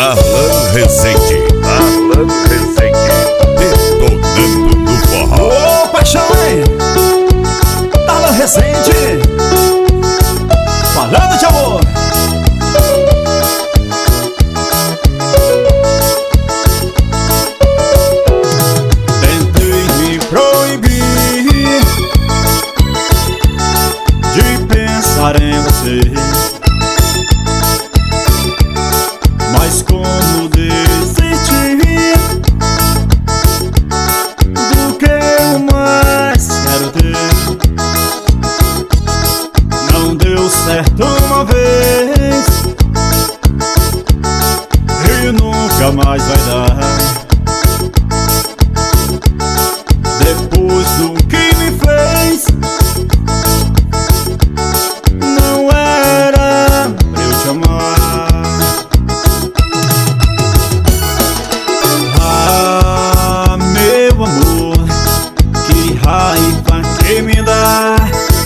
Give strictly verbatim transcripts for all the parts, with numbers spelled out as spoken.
Darlan Rezende. Darlan Rezende. Detonando no forró. Ô, paixão, hein? Darlan Rezende. Falando de amor. Tentei me proibir de pensar em você, mas como desistir do que eu mais quero ter. Não deu certo uma vez e nunca mais vai dar. Depois do que me fez, não era pra eu te amar. Ah, meu amor, que raiva que me dá.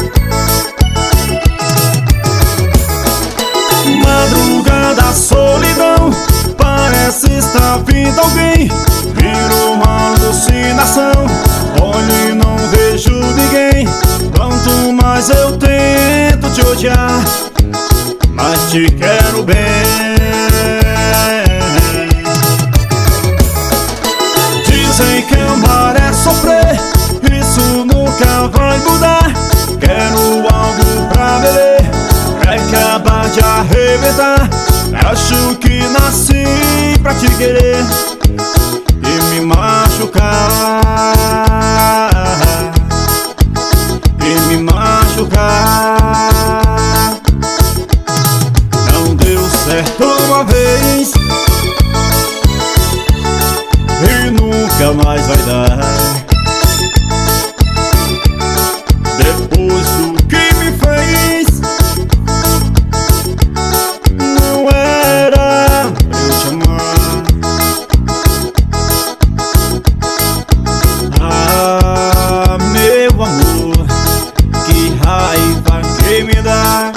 Madrugada, solidão, parece estar vindo alguém. Vira uma alucinação, olho e não vejo ninguém. Quanto mais eu tento te odiar, mas te quero bem. Dizem que amar é sofrer, isso nunca vai mudar. Quero algo pra beber, pra acabar de arrebentar. Acho que nasci pra te querer e me machucar, e me machucar. Não deu certo uma vez e nunca mais vai dar. Depois do que me fez, não era pra eu te amar. Ah, meu amor, que raiva que me dá.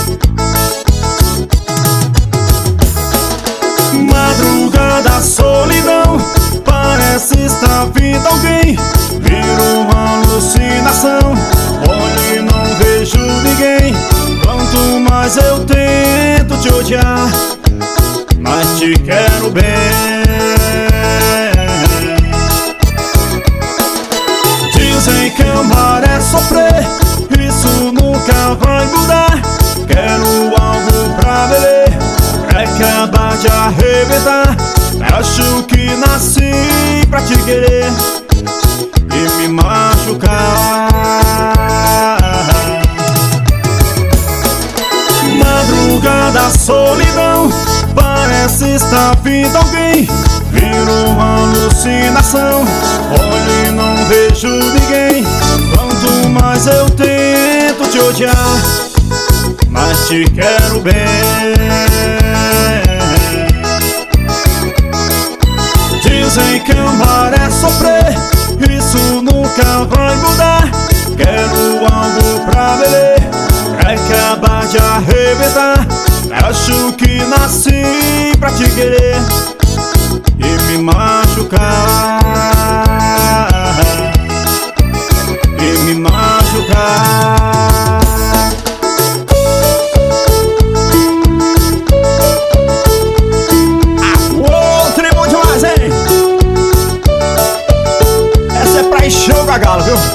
Madrugada, solidão, parece estar vindo alguém. Vira uma alucinação, olho e não vejo ninguém. Quanto mais eu tento te odiar, mas te quero bem. Dizem que amar é sofrer, isso nunca vai mudar. Quero algo pra beber, pra acabar de arrebentar. Acho que nasci pra te querer e me machucar. Madrugada, solidão, parece estar vindo alguém. Vira uma alucinação, olho e não vejo ninguém. Quanto mais eu tento te odiar, mas te quero bem. Dizem que amar é sofrer, isso nunca vai mudar. Quero algo pra beber, pra acabar de arrebentar. Acho que nasci pra te querer e me machucar, e me machucar. Show Gagalo, viu?